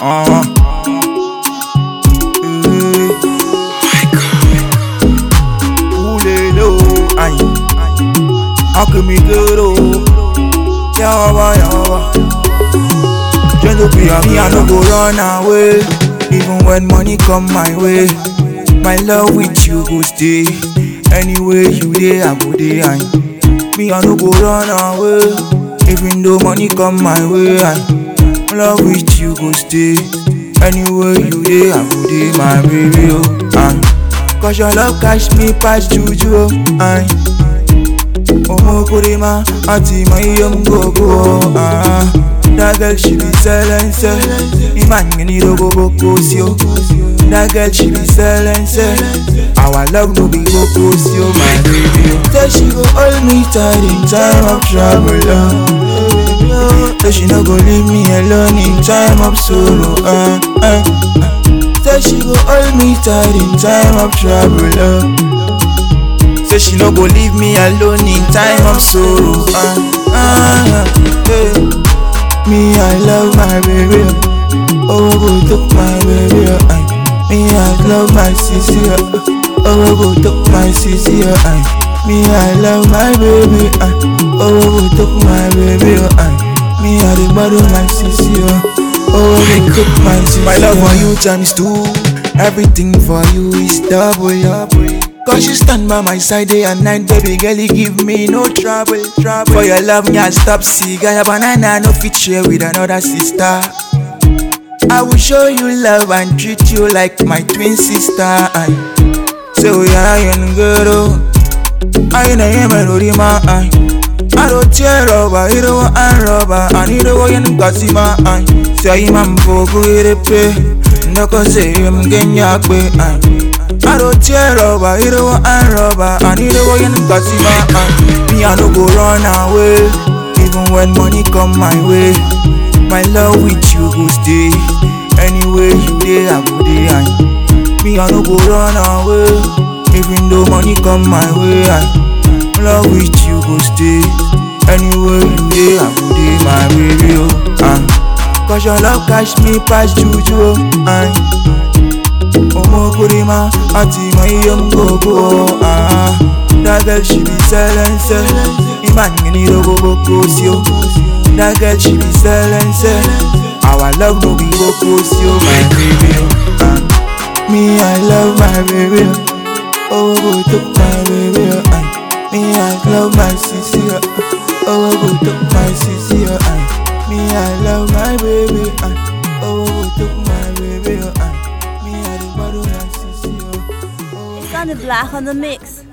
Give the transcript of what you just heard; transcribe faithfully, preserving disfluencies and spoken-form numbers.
Uh. How can we go to Yawa, Yawa? Gentle be a me, I no go run away. Even when money come my way, my love with you go stay. Anywhere you dey, I go dey. I me, I no go run away. Even though money come my way, I love with you go stay. Anywhere you dey, I go dey, my baby. Oh, I, cause your love catch me past juju. Oh, I. Omo Kurima, Auntie my young go go. Ah, that girl she be selling, sell. Iman need to go go go That girl she be selling, sell. Our love no be go go yo, my baby. Say she go hold me tight in time of trouble. Oh, say she no go leave me alone in time of sorrow. Ah, ah. Say she go hold me tight in time of trouble. Oh. Say she no go leave me alone in time of sorrow. Ah, ah, yeah. Me, I love my baby. Oh, go took my baby. Ah. Me, I love my sissy. Oh, go took my sissy. Ah. Me, I love my baby. Ah. Oh, go took my baby. Ah. Me, I the bottle my sissy. Oh, go took my sissy. My love for you times two. Everything for you is double. Cause you stand by my side day and night, baby girl, you give me no trouble, trouble. For your love, me I stop cigar, banana, no fit share with another sister. I will show you love and treat you like my twin sister. So yeah, I ain't good, oh. I ain't a melody, my eye. I don't tear over, you don't want rubber, I need a way and got see my eye. Say, I'm for good, pay. No, cause I'm getting your way, I don't tear over, you don't want rubber. I need a way and got see my hand. Me, I no go run away. Even when money come my way, my love with you go stay. Anywhere you dey, I go dey. Me, I no go run away. Even though money come my way, I love with you go stay. Anywhere you dey, I go dey, my baby. Oh, uh. Cause your love catch me past juju. Oh, Omo Kurima, Auntie my young go go. Ah, that girl she be selling, sell. Iman need to go go go yo. That girl she be selling, sell. Our love no be go go yo, my baby. Ah, me I love my baby. Oh, go took my baby. Ah, me I love my sissy. Oh, go took my sissy. Ah, me I love my baby. Ah, oh, go took my baby. Ah. It's on the black on the mix.